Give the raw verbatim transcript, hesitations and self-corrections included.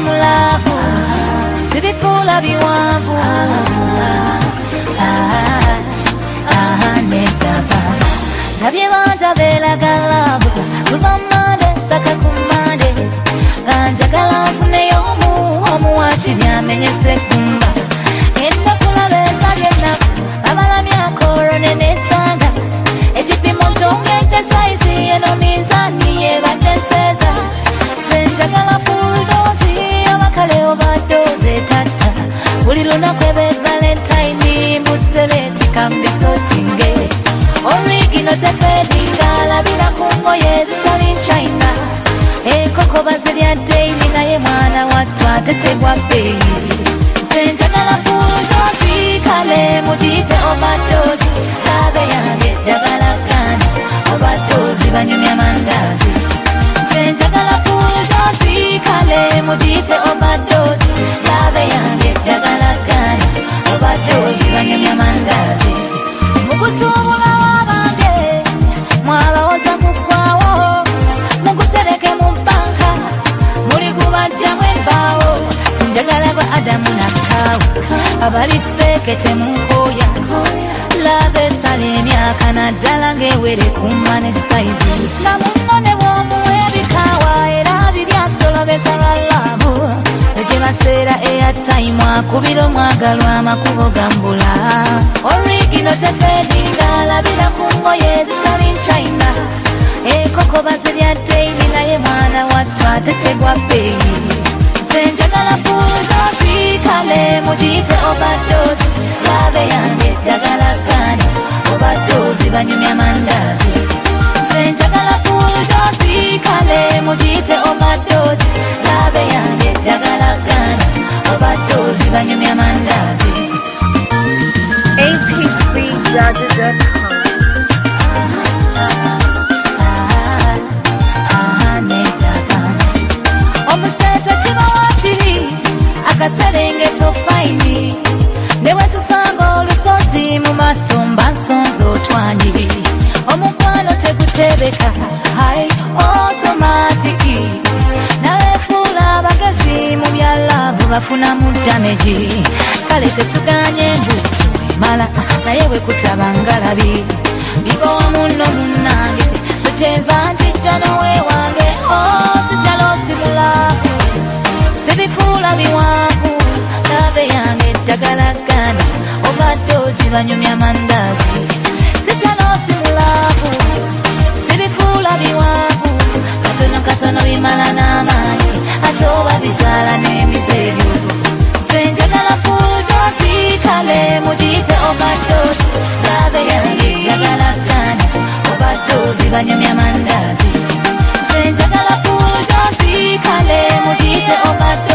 simulavu sibifula biwanvu nedaba nabye banja belagalabu kuva mande paka kumande ganjagala nfuneyo omu omuwakiri amenyese kumba endakula beza byennaku abalamya korone netanga ekipimo kyongedde saizi eno minzani yebadeseza zenjagala fuldozi abakale obadoze tata buli lunaku ebe valentine mbuseleti kambisotinge origino tefedinga labira ku ngoye zitali nchina enkoko bazirya daily naye mwana wattu atetegwa bbeeyi zenjagala fuldozi kale mugiyite obadozi labe yange eddagala gani obadozi banyumya mandazi zenjagala fuldozi kale mugiyite obadozi labe yange eddagala gani obadozi banyumya mandazi mukusuubula wabange mwabawoza muggwawo mukutereke mu bbanka muli gubajjamu embaawo zinjagala gwa adamu nakkaawo abali fekete munkooya laba esala emyaka naddala ng'ewere kumma ne sayizi namunno ne bw'omuwa ebikaawa era biryasolobeza lwa laabu ekyebaseera eyatayimu akubira omwagalwa amakubo gambula origino tefedinga labira ku ngoye ezitali nchina enkoko bazirya daily naye mwana wattu atetegwa bbeeyi zenjagala fuldozi kale mugiyite obadozi labe yange eddagala gani obadozi banyumya mandazi zenjagala fuldozi kale mugiyite obadozi labe yange eddagala gani obadozi banyumya mandazi A P three jazz dot com omusetwe kiba wakiri akaserengeto faini newetusanga olusozi mu maaso mba nsonzi otwanyi omukwano tegutebeka hai otomatiki nawefuula abagezi mu byalavu bafunamu dameji kale tetuganye mbuto emala naye bwekutaba ngalabi bibowa muno munnange tekyenva ntijja nowewange osikyalosimulaku sibifuula biwanvu labe yange eddagala gani obadozi banyumya mandazi sikyalosimulaku sibifuula biwanvu katono katono bimala n'amaanyi ate oba bizaala n'emize ebyo zenjagala fuldozi kale mugiyite obadozi labe yange eddagala gani obadozi banyumya mandazi zenjagala fuldozi kale mugiyite obadozi